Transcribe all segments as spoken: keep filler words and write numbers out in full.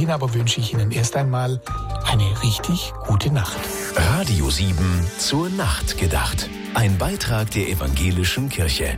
dahin aber wünsche ich Ihnen erst einmal eine richtig gute Nacht. Radio sieben zur Nacht gedacht. Ein Beitrag der Evangelischen Kirche.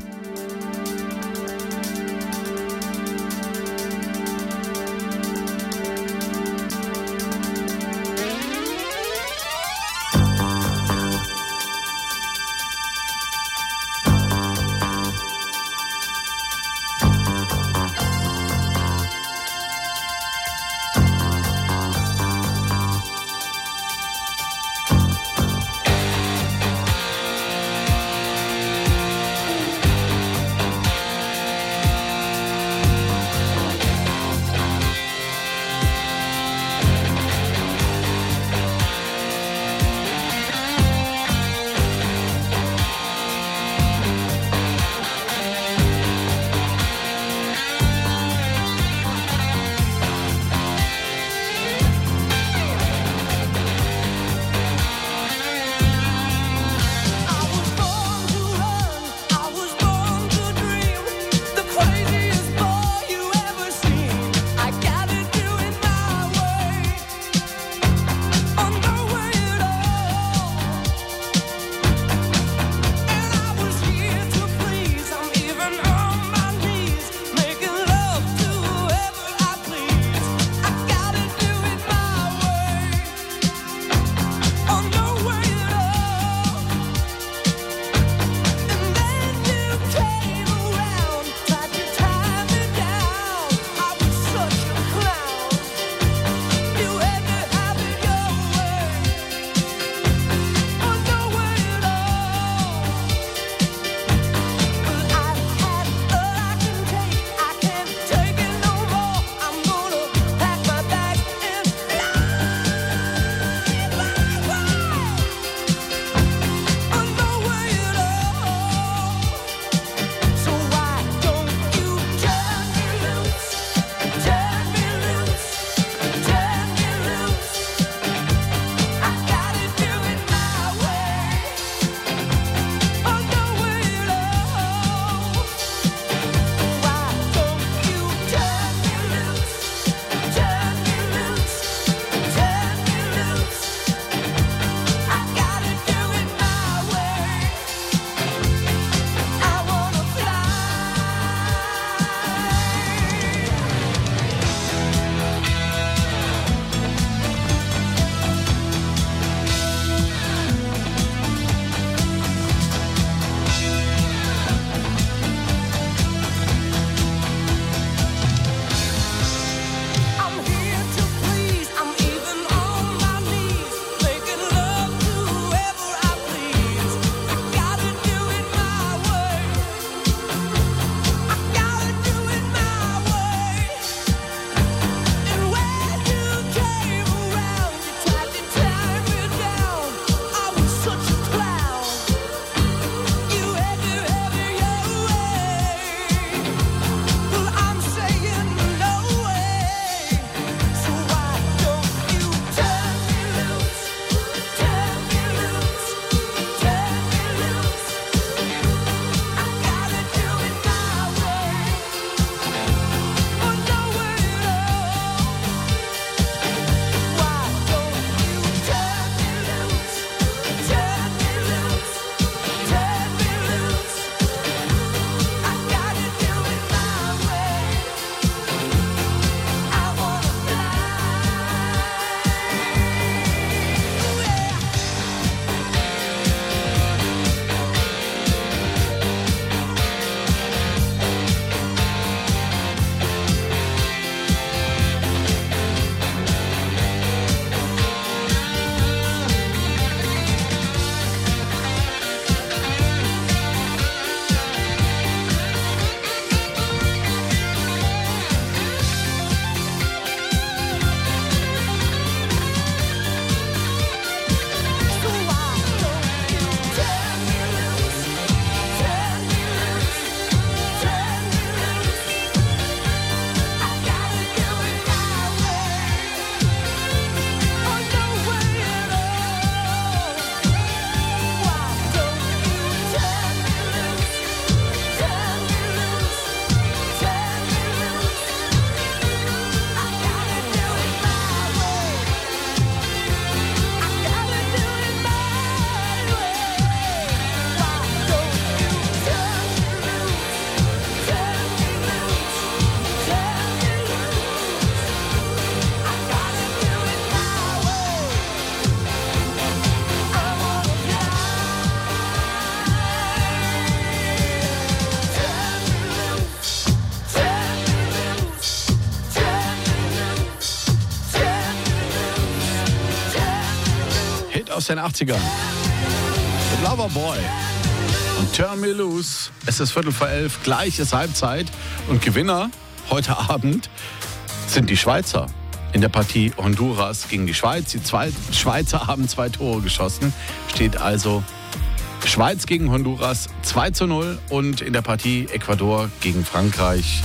aus den achtzigern. The Loverboy und Turn Me Loose. Es ist Viertel vor elf, gleich ist Halbzeit. Und Gewinner heute Abend sind die Schweizer. In der Partie Honduras gegen die Schweiz. Die zwei Schweizer haben zwei Tore geschossen. Steht also Schweiz gegen Honduras zwei zu null. Und in der Partie Ecuador gegen Frankreich,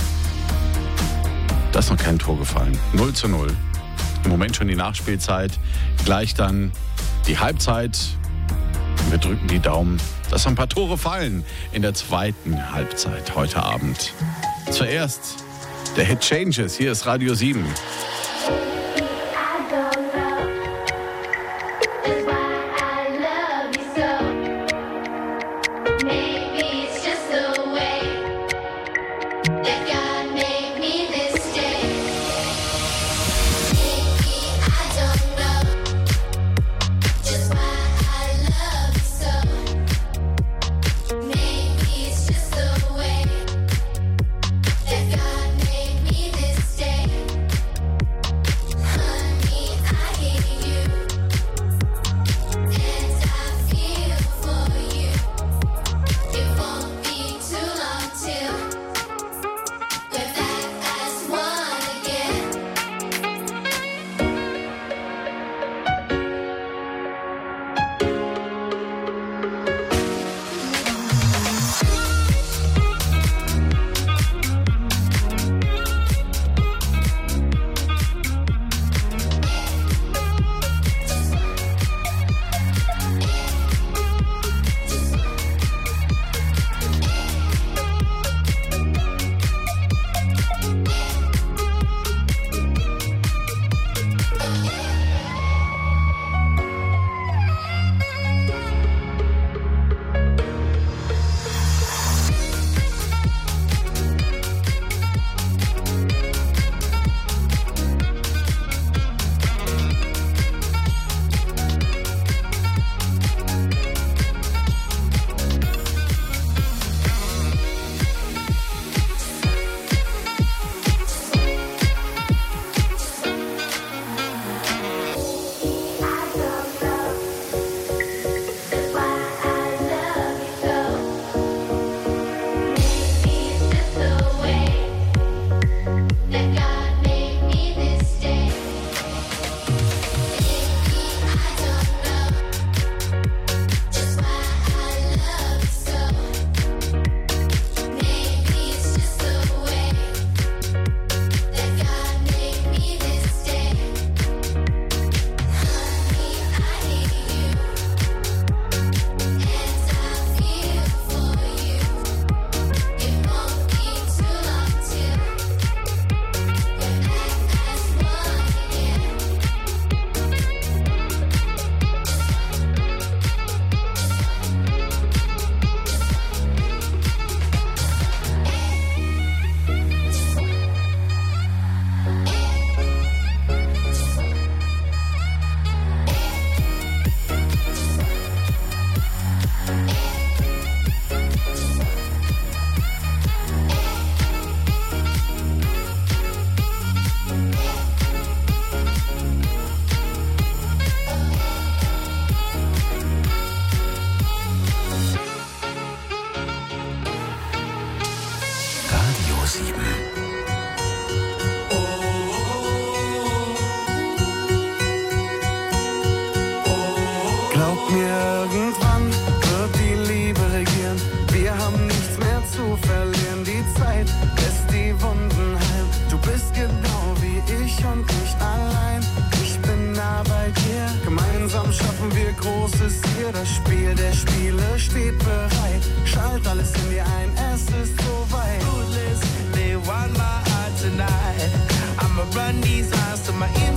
da ist noch kein Tor gefallen. null zu null. Im Moment schon die Nachspielzeit. Gleich dann die Halbzeit. Wir drücken die Daumen, dass ein paar Tore fallen in der zweiten Halbzeit heute Abend. Zuerst der Hit Changes. Hier ist Radio sieben. Run these eyes to my ears.